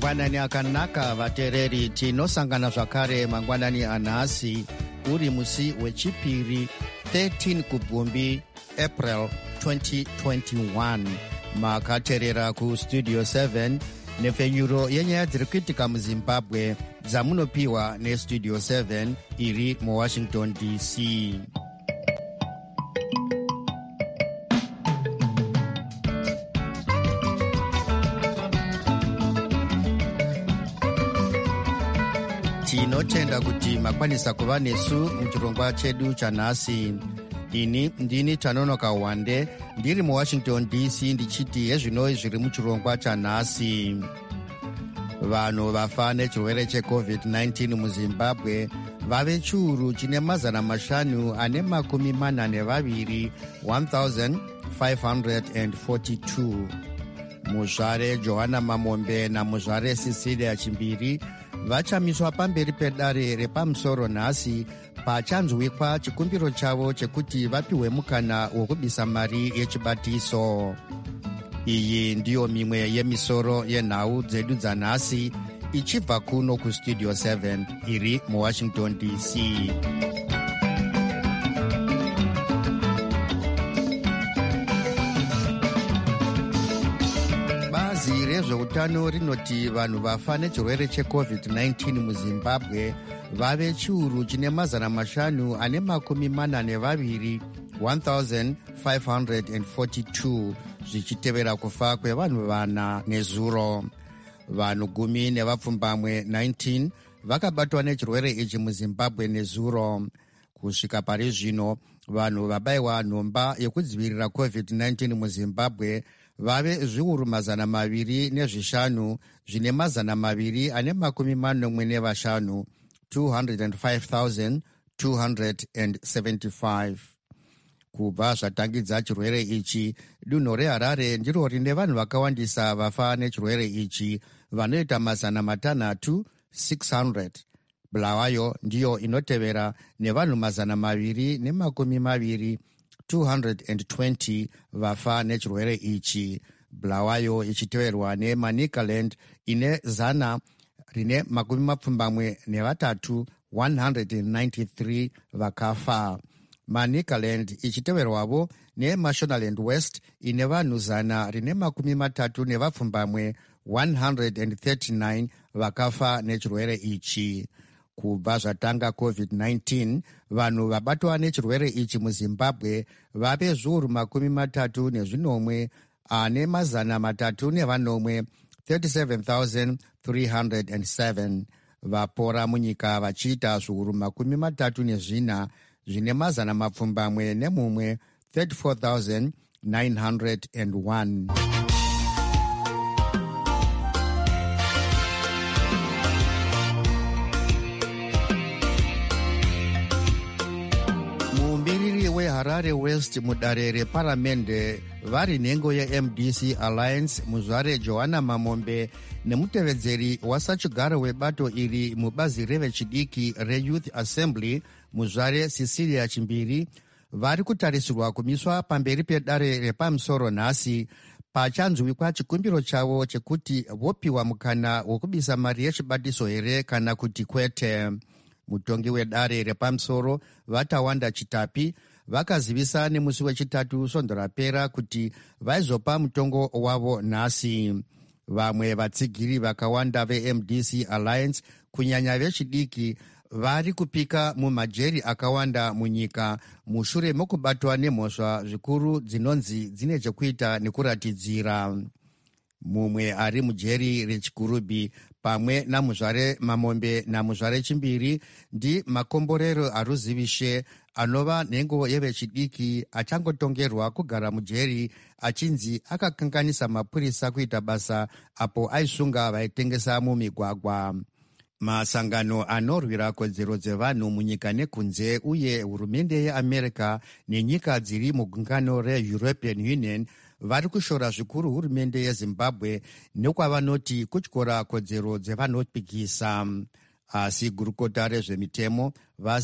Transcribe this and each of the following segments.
mangwanani akanaka vateereri, tinosangana zvakare mangwanani anhasi uri musi wechipiri 13 kubvumbi April 2021. Makateerera kustudio 7 nepfenyuro yenyaya dziri kuitika muzimbabwe dzamunopiwa nestudio 7 iri muwashington DC. Tinotenda kuti makwanisa kuva nesu muchirongwa chedu chanhasi. Ini ndini Tanonoka Wande ndiri muwashington DC ndichiti hezvinoi zviri muchirongwa chanhasi. Vanhu vafa nechirwere cheCovid-19 muZimbabwe vave chiuru chine mazana mashanu ane makumi mana nevaviri 1542. Muzvare Johanna Mamombe namuzvare Cecilia Chimbiri vachamiswa pamberi pedare repamusoro nhasi pachanzwikwa chikumbiro chavo chekuti vapiwe mukana wokubisa mari yechibatiso. Iyi ndiyo mimwe yemisoro yenhau dzedu dzanhasi ichibva kuno kustudio 7 iri muwashington DC. Bazi rezveutano rinoti vanhu vafa nechirwere cheCovid-19 muZimbabwe vave chiuru chine mazana mashanu ane makumi mana nevaviri 1542 zvichitevera kufa kwevanhu vana nezuro. Vanhu 10 nevapfumbamwe 19 vakabatwa nechirwere ichi muZimbabwe nezuro. Kusvika pari zvino vanhu vabayiwa nhomba yekudzivirira COVID-19 muZimbabwe vave zviuru mazana maviri nezvishanu zvine mazana maviri ane makumi manomwe nevashanu 205,275. Kubva zvatangidza chirwere ichi, dunhu reHarare ndiro rine vanhu vakawandisa vafa nechirwere ichi vanoita mazana matanhatu 600. Bulawayo ndiyo inotevera nevanhu mazana maviri nemakumi maviri 220 vafa nechirwere ichi. Bulawayo ichiteverwa neManicaland ine zana rine makumi mapfumbamwe nevatatu 193 vakafa. Manicaland ichiteverwavo neMashonaland West ine vanhu zana rine makumi matatu nevapfumbamwe 139 vakafa nechirwere ichi. Kubva zvatanga COVID-19, vanhu vabatwa nechirwere ichi muZimbabwe vave zviuru makumi matatu nezvinomwe ane mazana matatu nevanomwe 37,307. Vapora munyika vachiita zviuru makumi matatu nezvina zvine mazana mapfumbamwe nemumwe 34,901. Mumiririri weHarare West mudare reparamende vari nhengo yeMDC Alliance muzvare Johanna Mamombe nemutevedzeri wasachigaro webato iri mubazi revechidiki reYouth Assembly muzvare Cecilia Chimbiri vari kutarisirwa kumiswa pamberi pedare repamusoro nhasi pachanzwikwa chikumbiro chavo chekuti vopiwa mukana wokubisa mari yechibatiso here kana kuti kwete. Mutongi wedare repamusoro Vatawanda Chitapi vakazivisa nemusi wechitatu svondo rapera kuti vaizopa mutongo wavo nhasi. Vamwe vatsigiri vakawanda veMDC Alliance kunyanya vechidiki vari kupika mumajeri akawanda munyika mushure mokubatwa nemhosva zvikuru dzinonzi dzine chekuita nekuratidzira. Mumwe ari mujeri rechikurubhi pamwe namuzvare Mamombe namuzvare Chimbiri ndiMakomborero Aruzivishe anova nhengo yevechidiki achangotongerwa kugara mujeri achinzi akakanganisa mapurisa kuita basa apo aisunga vaitengesa mumigwagwa. Masangano anorwira kodzero dzevanhu munyika nekunze uye hurumende yeAmerica nenyika dziri mugungano reEuropean Union vari kushora zvikuru hurumende yeZimbabwe nekwavanoti kutyora kodzero dzevanopikisa. Asi gurukota rezvemitemo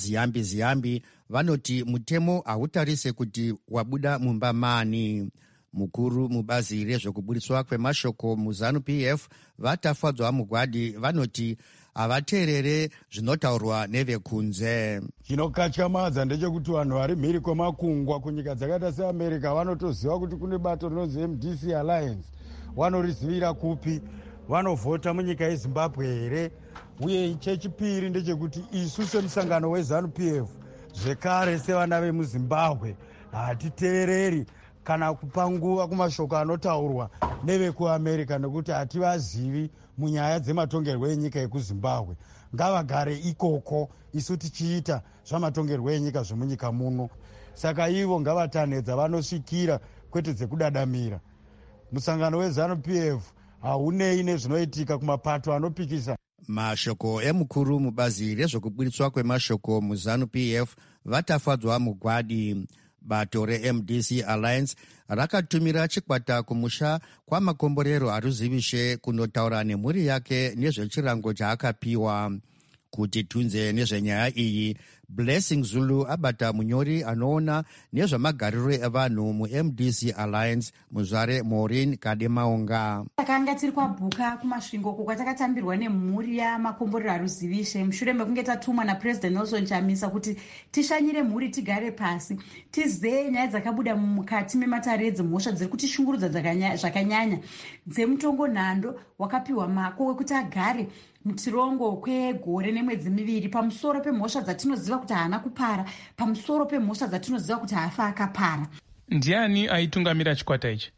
vaZiyambi vanoti mutemo hautarise kuti wabuda mumba mani. mukuru mubazi rezvekuburitswa kwemashoko muzanu-pf vatafadzwa mugwadi vanoti havateerere zvinotaurwa nevekunze. Chinokatyamadza ndechekuti vanhu vari mhiri kwemakungwa kunyika dzakaita seamerica vanotoziva kuti kune bato rinonzi MDC Alliance. Vanorizivira kupi? Vanovhota munyika yeZimbabwe here? Uye chechipiri ndechekuti isu semusangano weZanu-PF zvekare sevana vemuzimbabwe hatiteereri kana kupa nguva kumashoko anotaurwa nevekuamerica nekuti hativazivi munyaya dzematongerwo enyika yekuzimbabwe. Ngavagare ikoko isu tichiita zvamatongerwo enyika zvemunyika muno. Saka ivo ngavatanedza vanosvikira kwete dzekudadamira. Musangano weZanu-PF haunei nezvinoitika kumapato anopikisa. Mashoko emukuru mubazi rezvekuburitswa kwemashoko muzanu-PF vatafadzwa mugwadi. Bato reMDC Alliance rakatumira chikwata kumusha kwamakomborero aruzivishe kunotaura nemhuri yake nezvechirango chaakapiwa. Kuti tunze nezvenyaya iyi, Blessing Zulu abata munyori anoona nezvamagariro evanhu muMDC Alliance, muzvare Maureen Kademaunga. Takanga tiri kwabhuka kumasvingo kwatakatambirwa nemhuri yamakomborero aruzivishe mushure mekunge tatumwa naPresident Nelson Chamisa kuti tishanyire mhuri tigare pasi tizive nyaya dzakabuda mukati mematare edzimhosva dziri kutishungurudza zvakanyanya dzemutongo nhando wakapiwa mako wekuti agare mutirongo kwegore nemwedzi miviri pamusoro pemhosva dzatinoziva kuti haana kupara, pamusoro pemhosva dzatinoziva kuti hafa akapara. Ndiani aitungamira chikwata ichi?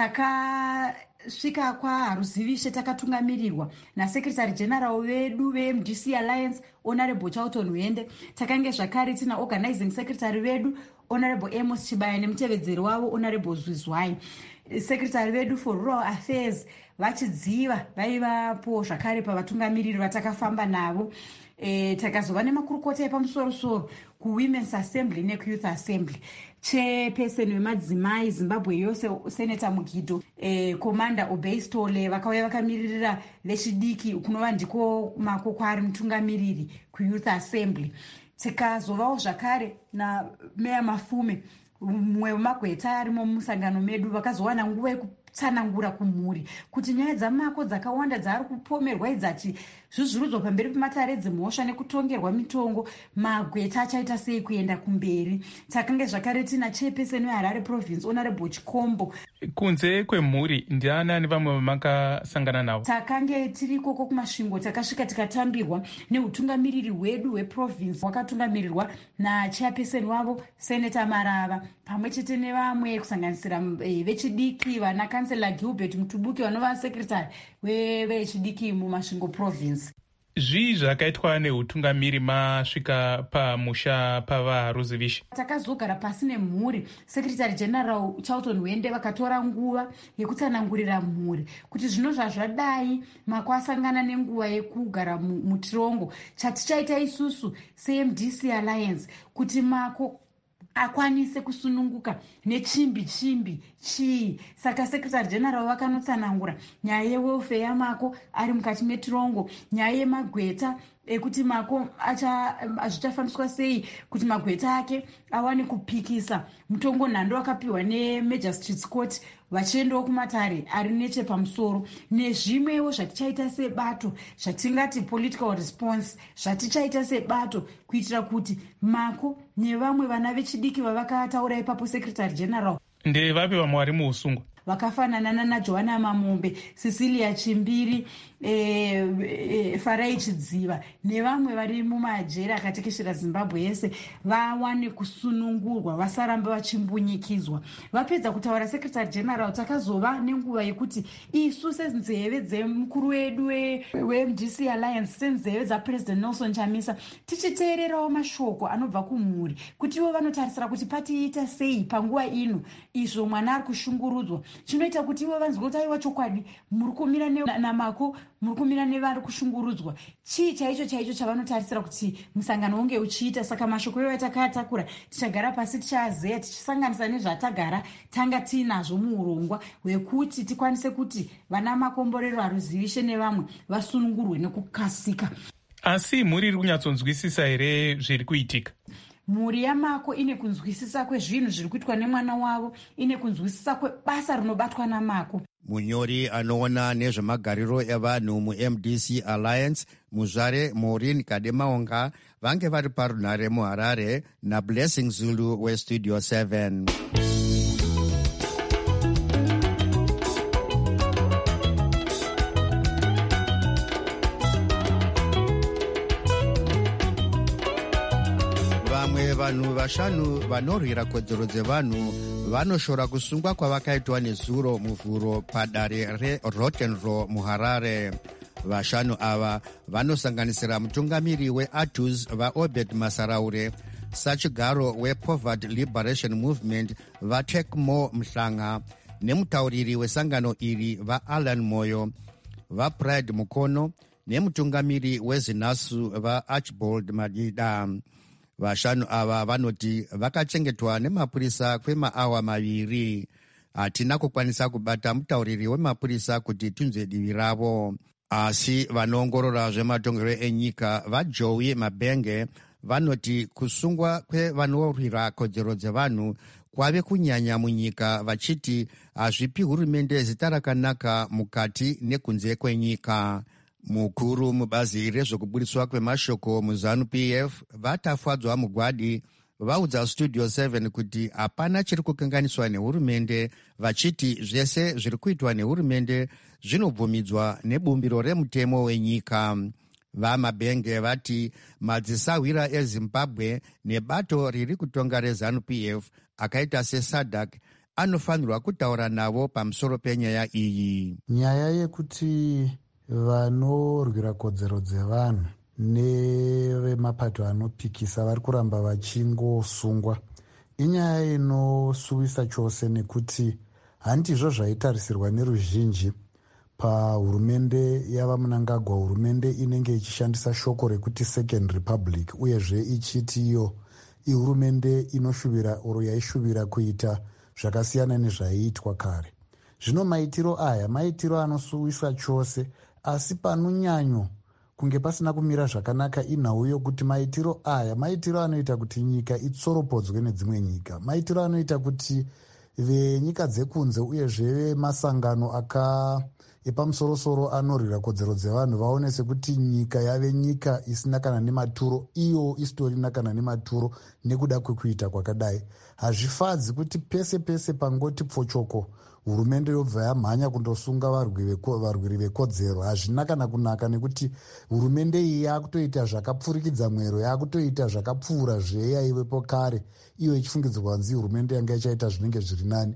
Takasvika kwaharuzivishe takatungamirirwa nasekretary general vedu veMDC Alliance Honorable Charlton Wende. Takange zvakare tina organizing secretary vedu Honorable Amos Chibaya nemutevedzeri wavo Honorable Zwizwai. Secretary vedu for rural affairs vachidziva vaivapo zvakare pavatungamiriri vatakafamba navo. Takazova nemakurukota epamusoro-soro kuWomen's Assembly nekuYouth Assembly. Chairperson wemadzimai Zimbabwe yose Senator Mugidho, Commander Obeistole vakauya vakamiririra vechidiki kunova ndiko mako kwari mutungamiriri kuYouth Assembly. Tikazovawo zvakare naMeya Mafume, mumwe wemagweta arimo musangano medu, vakazowana nguva yekutsanangura kumhuri kuti nyaya dzamako dzakawanda dzaari kupomerwa idzati zvizvurudzwa pamberi pematare edzimhosva nekutongerwa mitongo, magweta achaita sei kuenda kumberi. Takange zvakare tina chairperson weHarare Province Honorable Chikombo. Kunze kwemhuri ndianani vamwe vamakasangana navo? Takange tiri ikoko kumasvingo, takasvika tikatambirwa neutungamiriri hwedu hweprovince wakatungamirirwa nachairperson wavo Senator Marava, pamwe chete nevamwe kusanganisira vechidiki vana Councillor Gilbert Mutubuki vanova secretary vechidiki mumasvingo province. Zvii zvakaitwa neutungamiri masvika pamusha pavaruzivishe? Takazogara pasi nemhuri. Secretary General Charlton Wende vakatora nguva yekutsanangurira mhuri kuti zvino zvazvadai mako asangana nenguva yekugara mutirongo. Chatichaita isusu seMDC Alliance kuti mako akwanise kusununguka nechimbi chii. Saka Secretary General vakanotsanangura nyaya yewelfare yamako ari mukati metirongo, nyaya yemagweta ekuti mako zvichafambiswa sei kuti magweta ake awane kupikisa. Mutongo nhando wakapiwa neMagistrates Court vachiendawo kumatare ari nechepamusoro, nezvimwewo zvatichaita sebato zvatingati political response zvatichaita sebato kuitira kuti mako nevamwe vana vechidiki vavakataura ipapo Secretary General. Ndevapi vamwe vari muusungwa? Vakafanana naJohana Mamombe, Cecilia Chimbiri, Farai Chidziva nevamwe vari mumajeri akatekeshera Zimbabwe yese vawane kusunungurwa, vasaramba vachimbunyikidzwa. Vapedza kutaura Secretary General, takazova nenguva yekuti isu senzeve dzemukuru wedu weMDC Alliance, senzeve dzaPresident Nelson Chamisa, tichiteererawo mashoko anobva kumhuri kuti ivo vanotarisira kuti patiita sei panguva ino izvo mwana ari kushungurudzwa. Chinoita kuti ivo vanzwe kuti aiwa chokwadi, muri kumira namako, muri kumira nevari kushungurudzwa. Chii chaicho chavanotarisira kuti musangano unge uchiita. Saka mashoko iwo atakatakura tichagara pasi tichazeya tichisanganisa nezvatagara tanga tiinazvo muurongwa hwekuti tikwanise kuti vana makomborero aruzivishe nevamwe vasunungurwe nekukasika. Asi mhuri iri kunyatsonzwisisa here zviri kuitika? mhuri yamako ine kunzwisisa kwezvinhu zviri kuitwa nemwana wavo, ine kunzwisisa kwebasa rinobatwa namako. Munyori anoona nezvemagariro evanhu muMDC Alliance, muzvare Maureen Kademaonga, vange vari parunhare muHarare, naBlessing Zulu weStudio 7. Vamwe vanhu vashanu vanorwira kodzero dzevanhu vanoshora kusungwa kwavakaitwa nezuro muvhuro padare reRotenro muHarare. Vashanu ava vanosanganisira mutungamiri weATUS vaObed Masaraure, sachigaro wePoverty Liberation Movement vaTekmo Mhlanga, nemutauriri wesangano iri vaAlan Moyo, vaPride Mukono, nemutungamiri weZinasu vaArchibald Madida. Vashanu ava vanoti vakachengetwa nemapurisa kwemaawa 2. Hatina kukwanisa kubata mutauriri wemapurisa kuti tinzwe divi ravo. Asi vanoongorora zvematongero enyika vaJoey Mabenge vanoti kusungwa kwevanorwira kodzero dzevanhu kwave kunyanya munyika, vachiti hazvipi hurumende zita rakanaka mukati nekunze kwenyika. Mukuru mubazi rezvokubudiswa kwemashoko muZANU-PF vatafadzwa mugwadi vaudza Studio 7 kuti hapana chiri kukanganiswa nehurumende, vachiti zvese zviri kuitwa nehurumende zvinobvumidzwa nebumbiro remutemo wenyika. VaMabenge vati madzisawira eZimbabwe nebato riri kutonga reZANU-PF akaita seSADC anofanirwa kutaura navo pamusoro penyaya iyi. Nyaya yekuti vanorwira kodzero dzevanhu nevemapato anopikisa vari kuramba vachingosungwa inyaya inosuwisa chose, nekuti handizvo zvaitarisirwa neruzhinji pahurumende yava Mnangagwa, hurumende inenge ichishandisa shoko rekuti Second Republic, uyezve ichiti iyo ihurumende inoshuvira oro yaishuvira kuita zvakasiyana nezvaiitwa kare. Zvino maitiro aya maitiro anosuwisa chose, asi panonyanyo kunge pasina kumira zvakanaka inhau yokuti maitiro aya maitiro anoita kuti nyika itsoropodzwe nedzimwe nyika, maitiro anoita kuti venyika dzekunze uyezve vemasangano epamusorosoro anorwira kodzero dzevanhu vaone sekuti nyika yave nyika isina kana nematuro, iyo isitorina kana nematuro nekuda kwekuita kwakadai. Hazvifadzi kuti pese pese pangoti pfochoko hurumende yobva yamhanya kundosunga varwiri vekodzero. Hazvina kana kunaka, nekuti hurumende iyi yakutoita zvakapfurikidza mwero, yakutoita zvakapfuura zveyaivepo kare, iyo ichifungidzirwa kunzi hurumende yanga ichaita zvinenge zviri nani.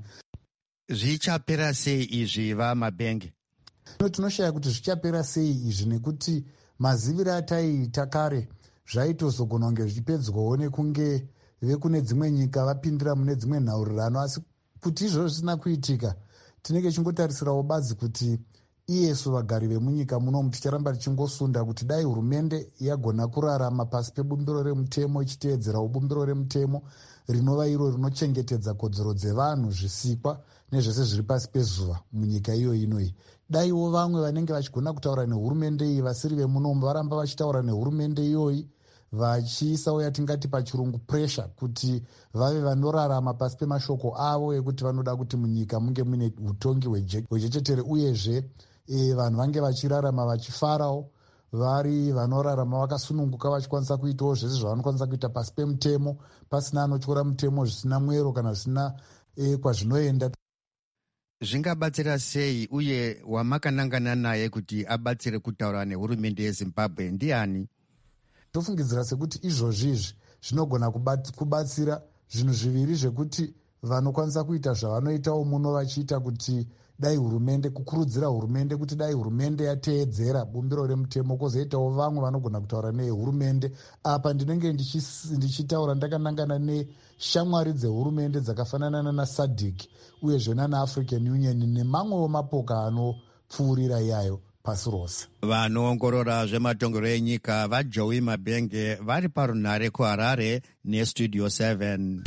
Zvichapera sei izvi vaMabenge? Tinoshaya kuti zvichapera sei izvi, nekuti maziviro ataiita kare zvaitozogona kunge zvichipedzwawo nekunge vekune dzimwe nyika vapindira mune dzimwe nhaurirano, asi kuti izvozvo zvisina kuitika tinenge chingotarisirawo badzi kuti iyesu vagari vemunyika munomu ticharamba tichingosunda kuti dai hurumende yagona kurarama pasi pebumbiro remutemo, ichiteedzerawo bumbiro remutemo rinova iro rinochengetedza kodzero dzevanhu, zvisikwa nezvese zviri pasi pezuva munyika iyoyi inoyi. Daiwo vamwe vanenge vachigona kutaura nehurumende iyi vasiri vemunomu varamba vachitaura nehurumende iyoyi, vachiisawo yatingati pachirungu pressure, kuti vave vanorarama pasi pemashoko avo ekuti vanoda kuti munyika munge mune utongi hwejechetere, uyezve vanhu vange vachirarama vachifarawo, vari vanorarama vakasununguka, vachikwanisa kuitawo zvese zvavanokwanisa kuita pasi pemutemo, pasina anotyora mutemo zvisina mwero kana zvisina kwazvinoenda. Zvingabatsira sei, uye wamakanangana naye kuti abatsire kutaura nehurumende yeZimbabwe ndiani? Tofungidzira sekuti izvozvizvi zvinogona kubatsira zvinhu zviviri zvekuti vanokwanisa kuita zvavanoitawo muno vachiita kuti dai hurumende, kukurudzira hurumende kuti dai hurumende yateedzera bumbiro remutemo, kwozoitawo vamwe vanogona kutaura nehurumende. Apa ndinenge ndichitaura ndakanangana neshamwari dzehurumende dzakafanana naSADC uyezve nanaAfrican Union nemamwewo mapoka anopfuurira iyayo pasi rose. Vanoongorora zvematongero enyika vaJoey Mabenge vari parunhare kuHarare neStudio 7.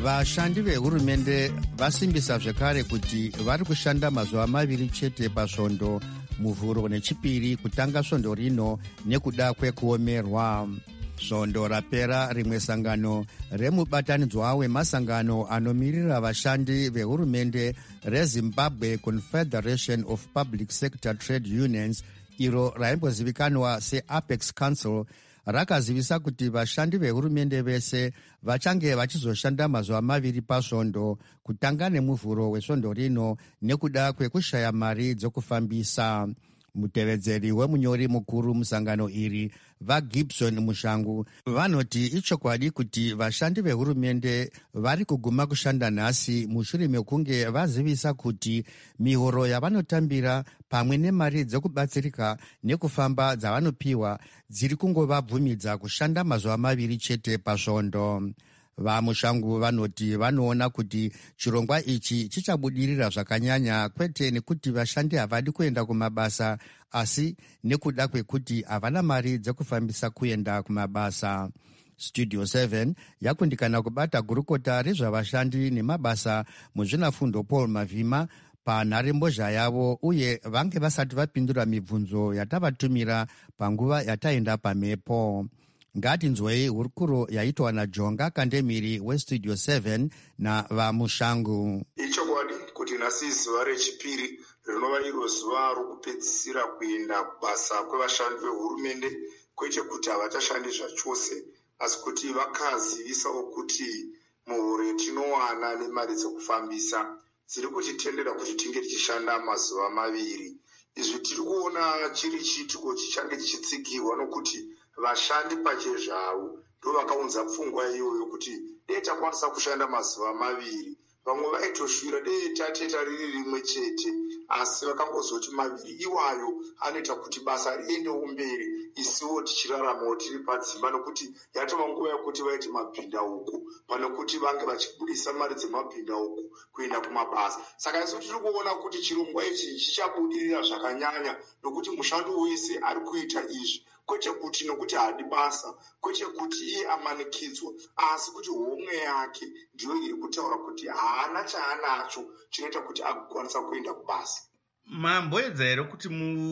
vashandi vehurumende vasimbisa zvekare kuti vari kushanda mazuva maviri chete pasvondo, muvhuro nechipiri kutanga svondo rino nekuda kwekuomerwa. Svondo rapera, rimwe sangano remubatanidzwa wemasangano anomirira vashandi vehurumende reZimbabwe Confederation of Public Sector Trade Unions, iro raimbozivikanwa seApex Council, rakazivisa kuti vashandi vehurumende vese vachange vachizoshanda mazuva maviri pasvondo, kutanga nemuvhuro wesvondo rino nekuda kwekushaya mari dzokufambisa. Mutevedzeri wemunyori mukuru musangano iri, vaGibson Mushangu, vanoti ichokwadi kuti vashandi vehurumende vari kuguma kushanda nhasi mushure mekunge vazivisa kuti mihoro yavanotambira pamwe nemari dzekubatsirika nekufamba dzavanopiwa dziri kungovabvumidza kushanda mazuva maviri chete pasvondo. VaMushangu vanoti vanoona kuti chirongwa ichi chichabudirira zvakanyanya, kwete nekuti vashandi havadi kuenda kumabasa, asi nekuda kwekuti havana mari dzekufambisa kuenda kumabasa. Studio 7 yakundikana kubata gurukota rezvavashandi nemabasa muzvinafundo Paul Mavhima panharembozha yavo, uye vange vasati vapindura mibvunzo yatavatumira panguva yataenda pamhepo. Ngatinzwei hurukuro yaitwa naJonga Kandemiri weStudio 7 navaMushangu. Ichokwadi kuti nhasi zuva rechipiri rinova iro zuva rokupedzisira kuenda kubasa kwevashandi vehurumende, kwete kuti havachashandi zvachose, asi kuti vakazivisawo kuti muhoro yatinowana nemari dzokufambisa dziri kutitendera kuti tinge tichishanda mazuva maviri. Izvi tiri kuona chiri chiitiko chichange chichitsigirwa nokuti vashandi pachezvavo ndo vakaunza pfungwa iyoyo kuti dei takwanisa kushanda mazuva maviri. Vamwe vaitoshuvira dei tateta riri rimwe chete, asi vakangozoti maviri iwayo anoita kuti basa riendewo mberi, isiwo tichiraramawo tiri padzimba, nokuti yatova nguva yekuti vaiti mabhindauko pane kuti vange vachibudisa mari dzemabhindauko kuenda kumabasa. Saka isu tiri kuona kuti chirongwa ichi chichabudirira zvakanyanya, nokuti mushando wese ari kuita izvi, kwete kuti nokuti haadi basa, kwete kuti iye amanikidzwa, asi kuti homwe yake ndiyo iri kutaura kuti haana chaanacho chinoita kuti agokwanisa kuenda kubasa. Mamboedza here kuti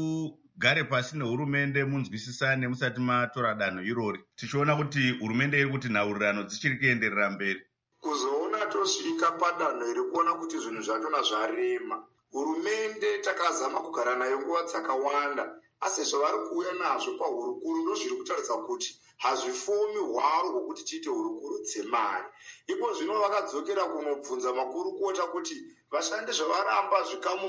mugare pasi nehurumende munzwisisane musati matora danho irori, tichiona kuti hurumende iri kuti nhaurirano dzichiri kuenderera mberi? Kuzoona tosvika padanho iri kuona kuti zvinhu zvatona zvarema. Hurumende takazama kugara nayo nguva dzakawanda, asi zvavari kuuya nazvo pahurukuru ndozviri kutaridza kuti hazvifomi hwaro hwokuti tiite hurukuru dzemari. Ipo zvino vakadzokera kunobvunza makurukota kuti vashandi zvavaramba zvikamu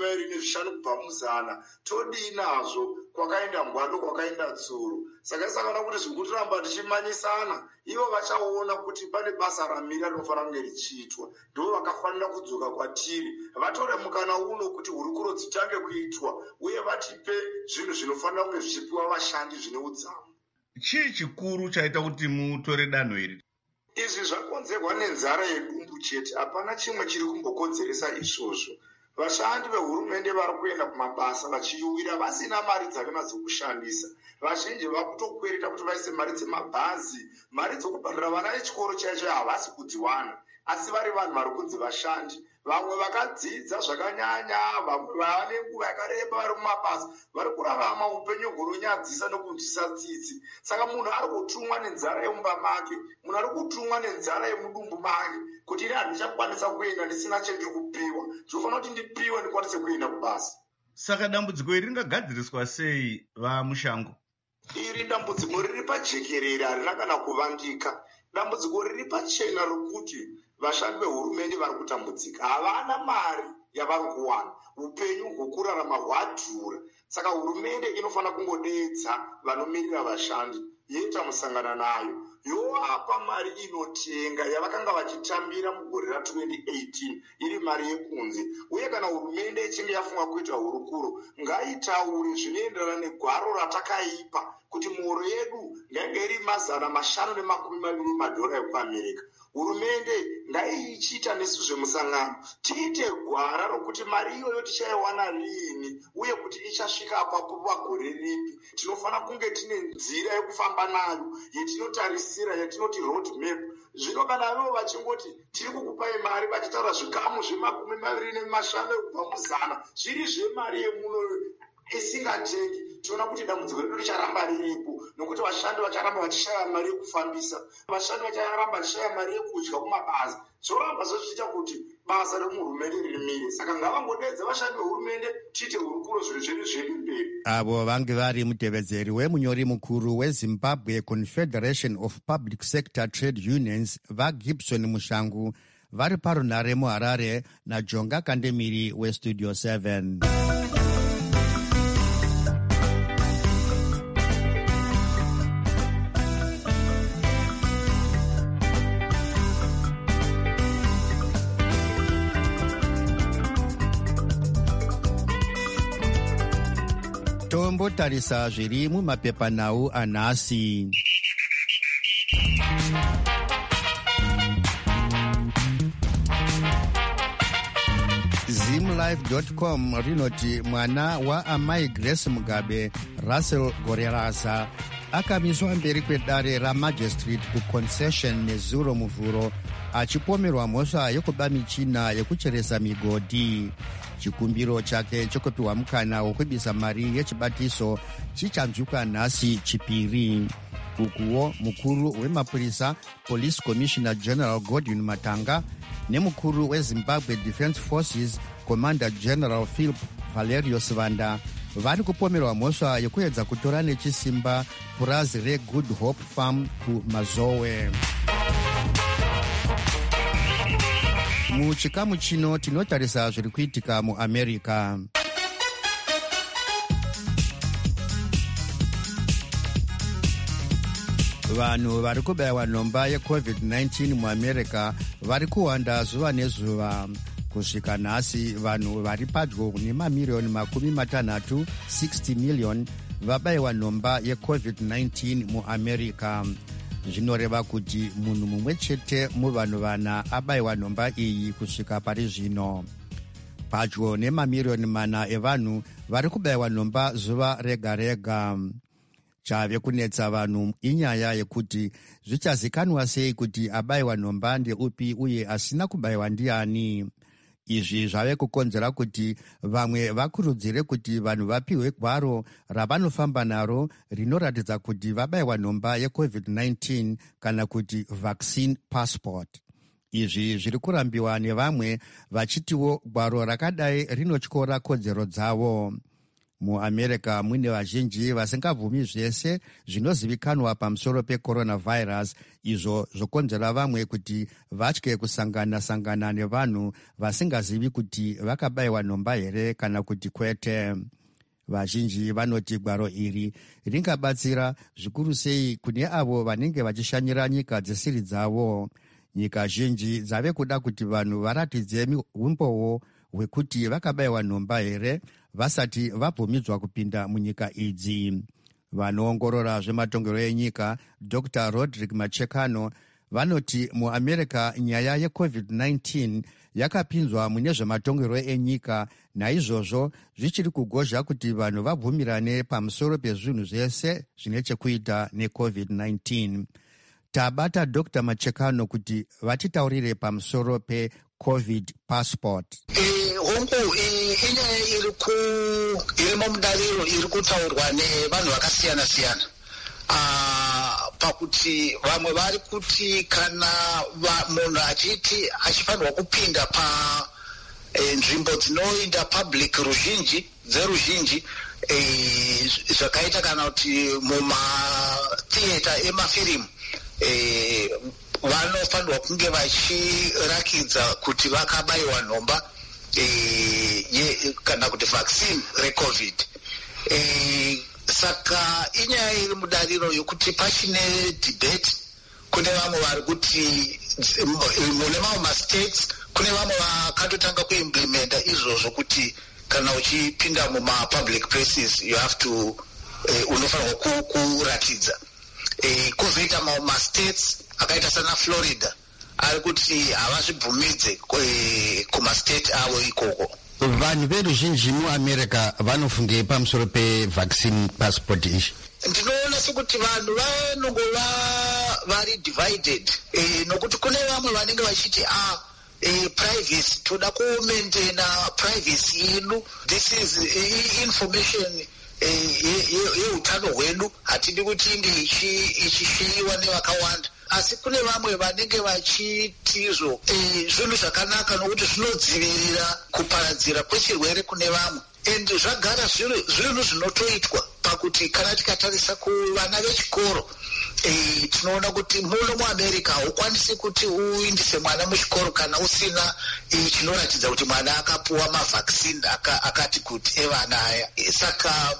25 kubva muzana todii nazvo, kwakaenda mbwando kwakaenda tsuro. Saka isakana kuti zviri kutiramba tichimanyisana, ivo vachaona kuti pane basa ramira rinofanira kunge richiitwa, ndo vakafanira kudzoka kwatiri vatore mukana uno kuti hurukuro dzitange kuitwa, uye vatipe zvinhu zvinofanira kunge zvichipiwa vashandi zvine udzamu. Chii chikuru chaita kuti mutore danho iri? Izvi zvakonzerwa nenzara yedumbu chete, hapana chimwe chiri kumbokonzeresa izvozvo. Vashandi vehurumende vari kuenda kumabasa vachiuwira vasina mari dzakanatsokushandisa. Vazhinji vakutokwereta kuti vaise mari dzemabhazi, mari dzokubhadhira vana vechikoro chaicho havasi kudziwana, asi vari vanhu vari kunzi vashandi. Vamwe vakadzidza zvakanyanya, vamwe vane nguva yakareba vari mumabasa, vari kurarama upenyu hunonyadzisa nokunzwisa tsitsi. Saka munhu ari kutumwa nenzara yemumba make, munhu ari kutumwa nenzara yemudumbu make, kuti ini handichakwanisa kuenda ndisina chendiri kupiwa, ndinofanira kuti ndipiwe ndikwanise kuenda kubasa. Saka dambudziko iri ringagadziriswa sei, vaMushangu? Iri dambudziko riri pajekerere, harina kana kuvandika. Dambudziko riri pachena rokuti vashandi vehurumende vari kutambudzika, havana mari yavari kuwana, upenyu hwokurarama hwadhura. Saka hurumende inofanira kungodedza vanomirira vashandi, yoita musangana nayo, yovapa mari inotenga yavakanga vachitambira mugore ra2018 iri mari yekunze. Uye kana hurumende ichinge yafunga kuita hurukuro, ngaitaure zvinoenderana negwaro ratakaipa kuti muhoro yedu ngainge iri $520 $, ekuAmerica. hurumende ngaichiita nesu zvemusangano tiite gwara rokuti mari iyoyo tichaiwana riini uye kuti ichasvika apapo pagore ripi. Tinofanira kunge tine nzira yekufamba nayo yetinotarisira yatinoti road map. Zvino kana vavo vachingoti tiri kukupai mari vachitaura zvikamu zve25 kubva muzana zviri zvemari yemuno isingatengi, tiona kuti dambudziko redu richaramba riripo nokuti vashandi vacharamba vachishaya mari yekufambisa, vashandi vacharamba vachishaya mari yekudya kumabasa. Zvoramba zvichiita kuti basa remuhurumende rimire. Saka ngavangodedze vashandi vehurumende tiite hurukuro zvinhu zvedu zviende mberi. Avo vange vari mutevedzeri wemunyori mukuru weZimbabwe Confederation of Public Sector Trade Unions vaGibson Mushangu vari parunhare muHarare naJonga Kandemiri weStudio 7. Tombotarisa zviri mumapepanhau anhasi. Zimlife.com rinoti mwana waamai Grace Mugabe, Russell Goreraza, akamiswa mberi kwedare ramagistrate kuconcession nezuro muvhuro achipomerwa mhosva yekuba michina yekucheresa migodhi. Chikumbiro chake chokupiwa mukana wokubisa mari yechibatiso chichanzwika nhasi chipiri. Ukuwo mukuru wemapurisa Police Commissioner General Godwin Matanga nemukuru weZimbabwe Defence Forces Commander General Philip Valerio Sivanda vari kupomerwa mhosva yekuedza kutora nechisimba purazi reGood Hope Farm kuMazowe. Muchikamu chino tinotarisa zviri kuitika muAmerica. Vanhu vari kubayiwa nhomba yeCovid-19 muAmerica vari kuwanda zuva nezuva. Kusvika nhasi vanhu vari padyo nemamiliyoni 60 60 million vabayiwa nhomba yeCovid-19 muAmerica. Zvinoreva kuti munhu mumwe chete muvanhu 4 abayiwa nhomba iyi kusvika pari zvino. Padyo nemamiliyoni 4 evanhu vari kubayiwa nhomba zuva rega rega. Chave kunetsa vanhu inyaya yekuti zvichazikanwa sei kuti abayiwa nhomba ndeupi uye asina kubayiwa ndiani. Izvi zvave kukonzera kuti vamwe vakurudzire kuti vanhu vapiwe gwaro ravanofamba naro rinoratidza kuti vabayiwa nhomba yeCovid-19 kana kuti vaccine passport. Izvi zviri kurambiwa nevamwe vachitiwo gwaro rakadai rinotyora kodzero dzavo. MuAmerica mune vazhinji vasingabvumi zvese zvinozivikanwa pamusoro pecoronavirus, izvo zvokonzera vamwe kuti vatye kusangana nevanhu vasingazivi kuti vakabayiwa nhomba here kana kuti kwete. Vazhinji vanoti gwaro iri ringabatsira zvikuru sei kune avo vanenge vachishanyira nyika dzisiri dzavo. Nyika zhinji dzave kuda kuti vanhu varatidze umbowo hwekuti vakabayiwa nhomba here vasati vabvumidzwa kupinda munyika idzi. Vanoongorora zvematongero enyika Dr. Roderick Machekano vanoti muAmerica nyaya yeCovid-19 yakapinzwa mune zvematongero enyika, naizvozvo zvichiri kugozha kuti vanhu vabvumirane pamusoro pezvinhu zvese zvine chekuita neCovid-19. Tabata Dr. Machekano kuti vatitaurire pamusoro peCovid passport. Hongu inyaya irimo mudariro iri kutaurwa nevanhu vakasiyana siyana. Pakuti vamwe vari kuti kana munhu achiti achifanirwa kupinda nzvimbo dzinoenda public dzeruzhinji zvakaita kana kuti mumatheater emafirimu vanofanirwa kunge vachirakidza kuti vakabayiwa nhomba kana kuti vaccine reCovid. Saka inyaya iri mudariro yokuti pachine debate. Kune vamwe vari kuti mune mamwe mastates kune vamwe vakatotanga kuimplementa izvozvo kuti kana uchipinda mumapublic places you have to unofanirwa kuratidza. Kozoita mamwe mastates akaita sana Florida ari kuti havazvibvumidze kumastate avo ikoko. Vanhu veruzhinji muamerica vanofungei pamusoro pevaccine passport izvi? Ndinoona sekuti vanhu vanongova vari divided, nokuti kune vamwe vanenge vachiti privacy, toda kumaintaina privacy yedu, this is information yeutano hwedu, hatidi kuti inge ichishayiwa nevakawanda. Asi kune vamwe vanenge vachitizvo zvinhu zvakanaka nokuti zvinodzivirira kuparadzira kwechirwere kune vamwe. And zvagara zvinhu zvinotoitwa pakuti kana tikatarisa kuvana vechikoro, tinoona kuti muno muamerica haukwanisi kuti uindise mwana muchikoro kana usina chinoratidza kuti mwana akapuwa mavhaccine akati kuti evana aya. Saka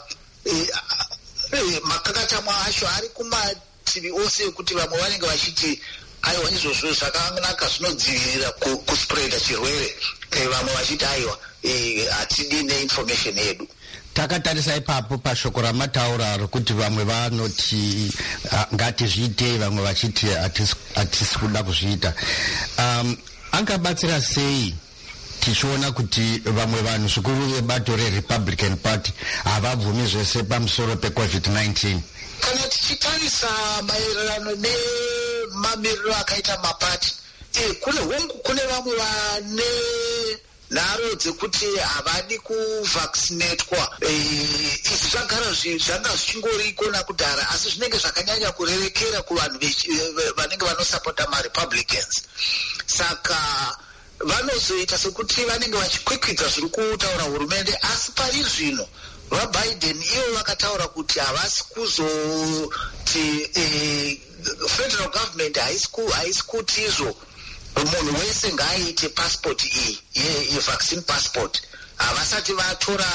makakatamwa acho ari kumativi ose ekuti vamwe vanenge vachiti aiwa izvozvo zvakanaka zvinodzivirira kuspreda chirwere, vamwe vachiti aiwa hatidi neinformation yedu. Takatarisa ipapo pashoko ramataura rokuti vamwe vanoti ngatizviitei, vamwe vachiti hatisi kuda kuzviita. Angabatsira sei tichiona kuti vamwe vanhu zvikuru vebato reRepublican Party havabvumi zvese pamusoro peCovid-19? Kana tichitarisa maererano nemamiriro akaita mapati, kune vamwe vane nharo dzekuti havadi kuvaccinatwa. Izvi zvanga zvichingoriko nakudhara, asi zvinenge zvakanyanya kurerekera kuvanhu vanenge vanosapota maRepublicans. Saka vanozoita sekuti vanenge vachikwikwidza zviri kutaura hurumende, asi pari zvino vaBiden ivo vakataura kuti havasi kuzoti federal government haisi kuti izvo munhu wese ngaaite passport iyi yevaccine passport. Havasati vatora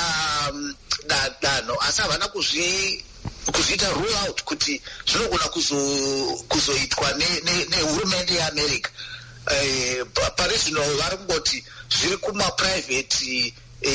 danho, asi havana kuzviita rule out kuti zvinogona kuzoitwa nehurumende yeAmerica. Pari zvino vari kungoti zviri kumaprivate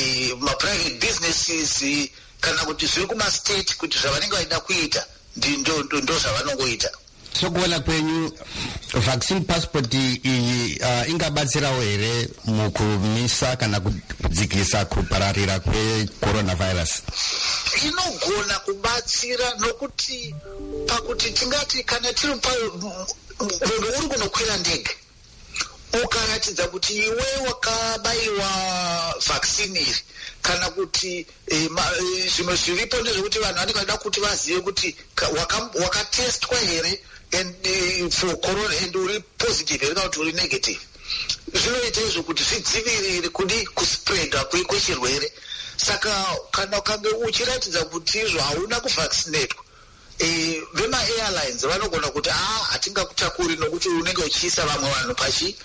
businesses kana kuti zviri kumastate kuti zvavanenge vaida kuita ndo zvavanongoita. Sokuona kwenyu vaccine passport iyi ingabatsirawo here mukumisa kana kudzikisa kupararira kwecoronavirus? Inogona kubatsira nokuti pakuti tingati kana tiri munhu uri kunokwira ndege ukaratidza kuti iwe wakabayiwa vaccine iri, kana kuti zvimwe zviripo ndezvekuti vanhu vanenge vachida kuti vazive kuti wakatestwa here for corona and uri positive here kana kuti uri negative. Zvinoita izvo kuti zvidzivirire kudi kuspreda kwechirwere. Saka kana ukange uchiratidza kuti izvo hauna kuvaccinatwa, vema-airlines vanogona kuti hatingakutakuri nokuti unenge uchiisa vamwe vanhu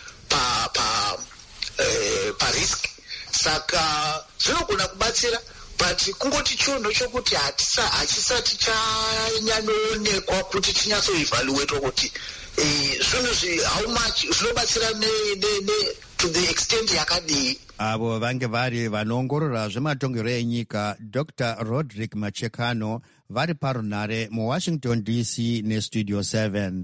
parisk. Saka zvinogona kubatsira, but kungoti chinhu chokuti hachisati chanyanyoonekwa kuti chinyatsoevaluatwa kuti zvinhu how much zvinobatsira to the extent yakadii. Avo vange vari vanoongorora zvematongerwo enyika Dr. Roderick Machekano vari parunhare muWashington DC neStudio 7.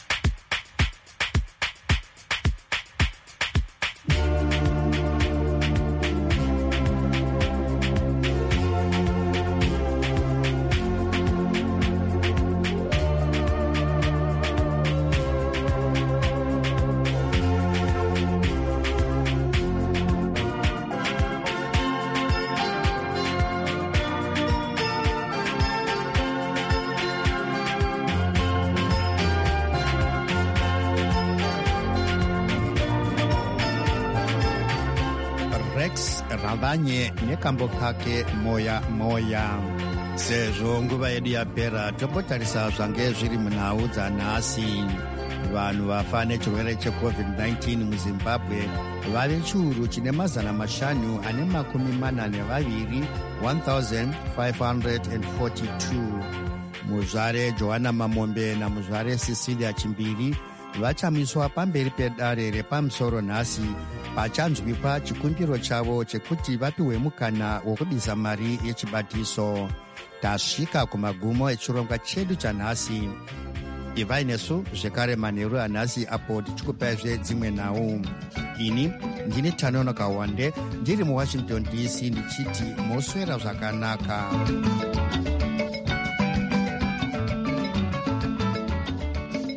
Ravanye nekambo kake moya moya. Sezvo nguva yedu yapera, tombotarisa zvange zviri munhau dzanhasi. Vanhu vafa nechirwere cheCovid-19 muZimbabwe vave chiuru chine 542 1542. Muzvare Johanna Mamombe namuzvare Cecilia Chimbiri vachamiswa pamberi pedare repamusoro nhasi pachanzwikwa chikumbiro chavo chekuti vapiwe mukana wokubisa mari yechibatiso. Tasvika kumagumo echirongwa chedu chanhasi. ivai nesu zvekare manheru anhasi apo tichikupaizve dzimwe nhau. Ini ndini Tanono Kawande ndiri muWashington DC ndichiti moswera zvakanaka.